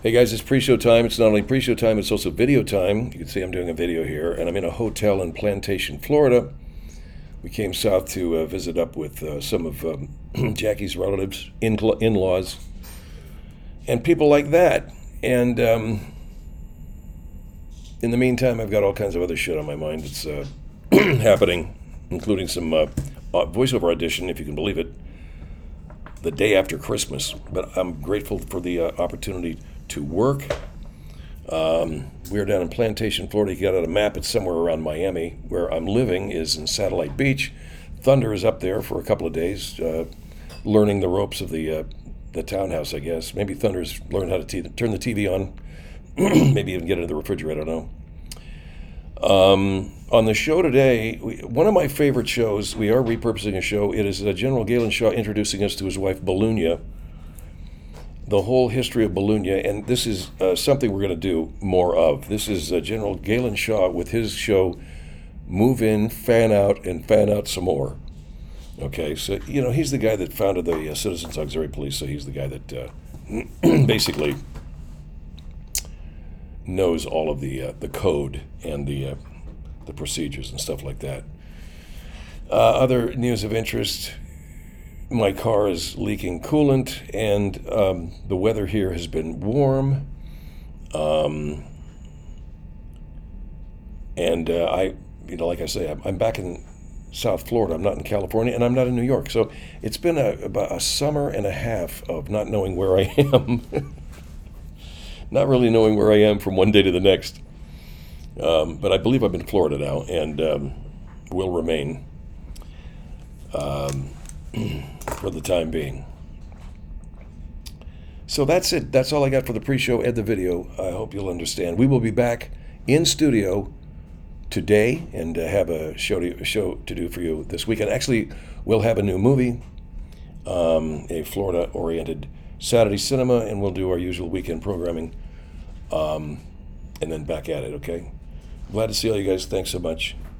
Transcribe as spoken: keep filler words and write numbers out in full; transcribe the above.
Hey guys, it's pre-show time. It's not only pre-show time, it's also video time. You can see I'm doing a video here, and I'm in a hotel in Plantation, Florida. We came south to uh, visit up with uh, some of um, Jackie's relatives, in- in-laws, and people like that. And um, in the meantime, I've got all kinds of other shit on my mind that's uh, happening, including some uh, voiceover audition, if you can believe it, the day after Christmas. But I'm grateful for the uh, opportunity to work. Um, we're down in Plantation, Florida. You got out a map. It's somewhere around Miami. Where I'm living is in Satellite Beach. Thunder is up there for a couple of days, uh, learning the ropes of the uh, the townhouse, I guess. Maybe Thunder's learned how to t- turn the T V on. Maybe even get it in the refrigerator. I don't know. Um, on the show today, we, one of my favorite shows, we are repurposing a show. It is uh, General Galen Shaw introducing us to his wife, Belunya. The whole history of Belunya, and this is uh, something we're going to do more of. This is uh, General Galen Shaw with his show, Move In, Fan Out, and Fan Out Some More. Okay, so, you know, he's the guy that founded the uh, Citizens Auxiliary Police, so he's the guy that uh, basically knows all of the uh, the code and the uh, the procedures and stuff like that. Uh, other news of interest: my car is leaking coolant, and um, the weather here has been warm. Um, and uh, I, you know, like I say, I'm, I'm back in South Florida. I'm not in California, and I'm not in New York. So it's been a, about a summer and a half of not knowing where I am. Not really knowing where I am from one day to the next. Um, but I believe I'm in Florida now, and um, will remain. Um, for the time being. So that's it. That's all I got for the pre-show and the video. I hope you'll understand. We will be back in studio today and uh, have a show to, a show to do for you this weekend. Actually, we'll have a new movie, um, a Florida-oriented Saturday cinema, and we'll do our usual weekend programming, um, and then back at it, okay? Glad to see all you guys. Thanks so much.